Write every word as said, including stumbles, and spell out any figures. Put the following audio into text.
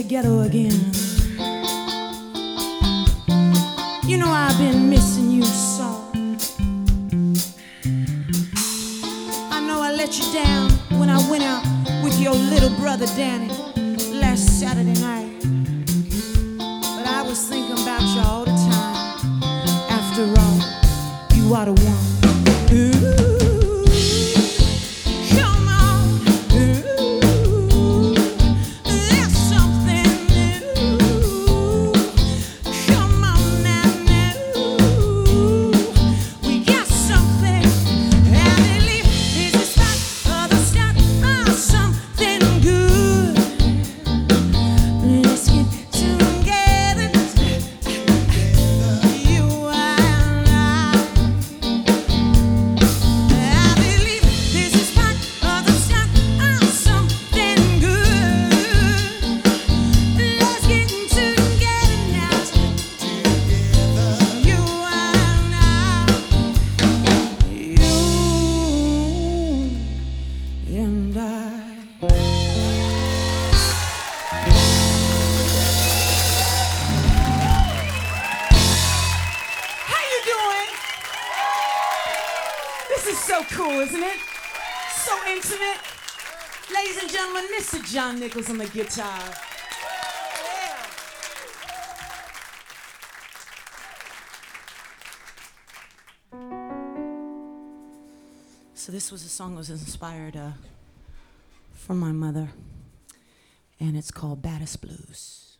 together again. You know I've been missing you so. I know I let you down when I went out with your little brother Danny last Saturday night. But I was thinking about you all the time. After all, you are the one. Ooh. So cool, isn't it? So intimate. Ladies and gentlemen, Mister John Nichols on the guitar. Yeah. So this was a song that was inspired uh, from my mother, and it's called Baddest Blues.